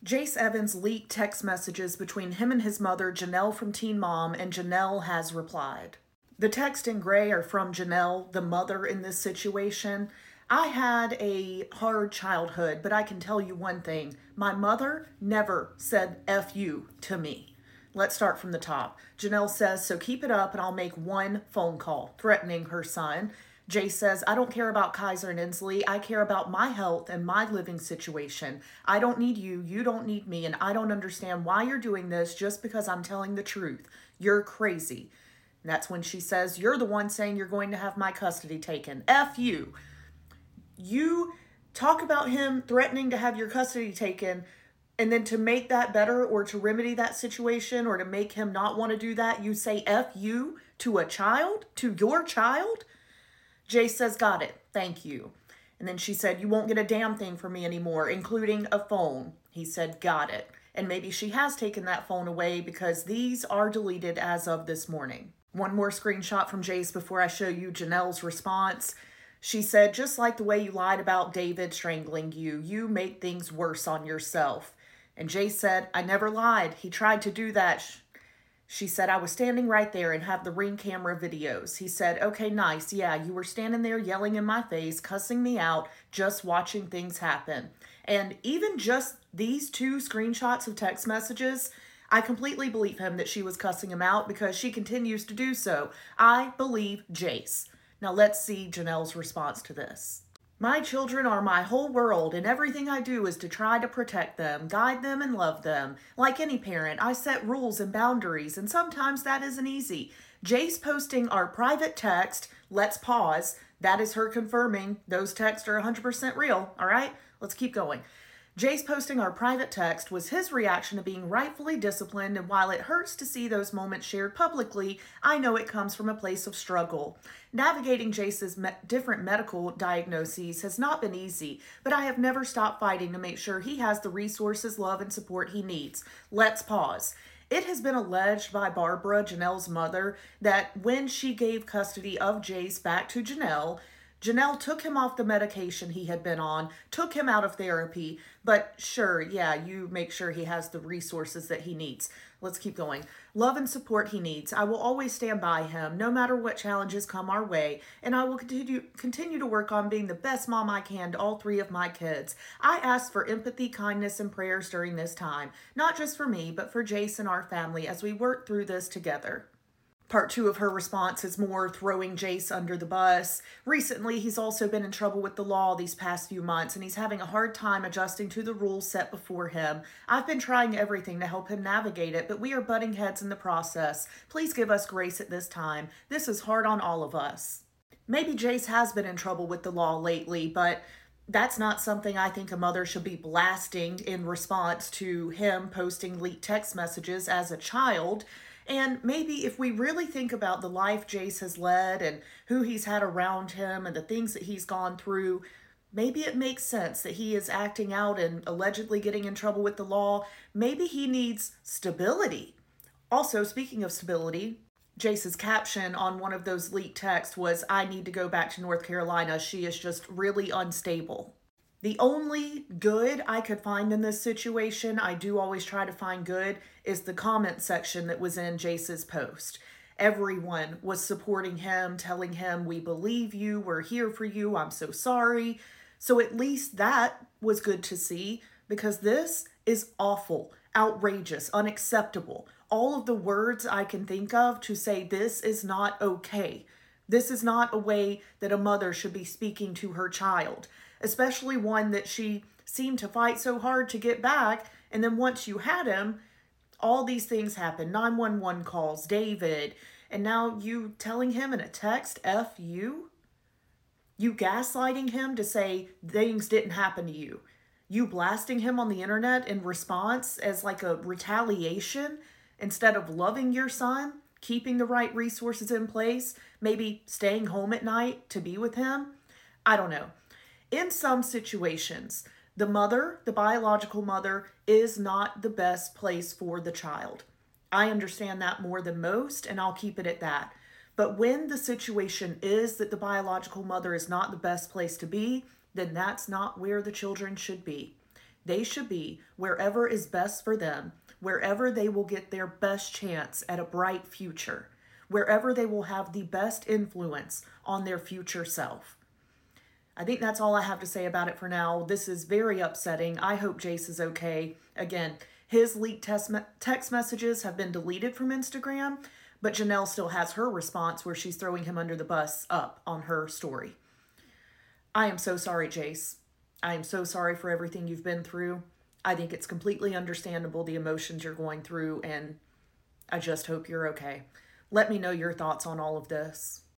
Jace Evans leaked text messages between him and his mother, Janelle from Teen Mom, and Janelle has replied. The text in gray are from Janelle, the mother in this situation. I had a hard childhood, but I can tell you one thing. My mother never said F you to me. Let's start from the top. Janelle says, so keep it up and I'll make one phone call, threatening her son. Jay says, I don't care about Kaiser and Inslee. I care about my health and my living situation. I don't need you. You don't need me. And I don't understand why you're doing this just because I'm telling the truth. You're crazy. And that's when she says, you're the one saying you're going to have my custody taken. F you. You talk about him threatening to have your custody taken, and then to make that better or to remedy that situation or to make him not want to do that, you say F you to a child, to your child? Jay says, got it. Thank you. And then she said, you won't get a damn thing from me anymore, including a phone. He said, got it. And maybe she has taken that phone away because these are deleted as of this morning. One more screenshot from Jace before I show you Janelle's response. She said, just like the way you lied about David strangling you, you make things worse on yourself. And Jace said, I never lied. He tried to do that. She said, I was standing right there and have the Ring camera videos. He said, okay, nice. Yeah, you were standing there yelling in my face, cussing me out, just watching things happen. And even just these two screenshots of text messages, I completely believe him that she was cussing him out because she continues to do so. I believe Jace. Now let's see Janelle's response to this. My children are my whole world, and everything I do is to try to protect them, guide them, and love them. Like any parent, I set rules and boundaries, and sometimes that isn't easy. Jace posting our private text, let's pause, that is her confirming those texts are 100% real, all right? Let's keep going. Jace posting our private text was his reaction to being rightfully disciplined, and while it hurts to see those moments shared publicly, I know it comes from a place of struggle. Navigating Jace's different medical diagnoses has not been easy, but I have never stopped fighting to make sure he has the resources, love, and support he needs. Let's pause. It has been alleged by Barbara, Janelle's mother, that when she gave custody of Jace back to Janelle took him off the medication he had been on, took him out of therapy, but sure, yeah, you make sure he has the resources that he needs. Let's keep going. Love and support he needs. I will always stand by him, no matter what challenges come our way, and I will continue to work on being the best mom I can to all three of my kids. I ask for empathy, kindness, and prayers during this time, not just for me, but for Jace and our family as we work through this together. Part two of her response is more throwing Jace under the bus. Recently, he's also been in trouble with the law these past few months, and he's having a hard time adjusting to the rules set before him. I've been trying everything to help him navigate it, but we are butting heads in the process. Please give us grace at this time. This is hard on all of us. Maybe Jace has been in trouble with the law lately, but that's not something I think a mother should be blasting in response to him posting leaked text messages as a child. And maybe if we really think about the life Jace has led and who he's had around him and the things that he's gone through, maybe it makes sense that he is acting out and allegedly getting in trouble with the law. Maybe he needs stability. Also, speaking of stability, Jace's caption on one of those leaked texts was, I need to go back to North Carolina. She is just really unstable. The only good I could find in this situation, I do always try to find good, is the comment section that was in Jace's post. Everyone was supporting him, telling him, we believe you, we're here for you, I'm so sorry. So at least that was good to see, because this is awful, outrageous, unacceptable. All of the words I can think of to say this is not okay. This is not a way that a mother should be speaking to her child, especially one that she seemed to fight so hard to get back. And then once you had him, all these things happen. 911 calls, David, and now you telling him in a text, F you? You gaslighting him to say things didn't happen to you. You blasting him on the internet in response as like a retaliation instead of loving your son, keeping the right resources in place, maybe staying home at night to be with him. I don't know. In some situations, the mother, the biological mother, is not the best place for the child. I understand that more than most, and I'll keep it at that. But when the situation is that the biological mother is not the best place to be, then that's not where the children should be. They should be wherever is best for them, wherever they will get their best chance at a bright future, wherever they will have the best influence on their future self. I think that's all I have to say about it for now. This is very upsetting. I hope Jace is okay. Again, his leaked text messages have been deleted from Instagram, but Janelle still has her response where she's throwing him under the bus up on her story. I am so sorry, Jace. I am so sorry for everything you've been through. I think it's completely understandable the emotions you're going through, and I just hope you're okay. Let me know your thoughts on all of this.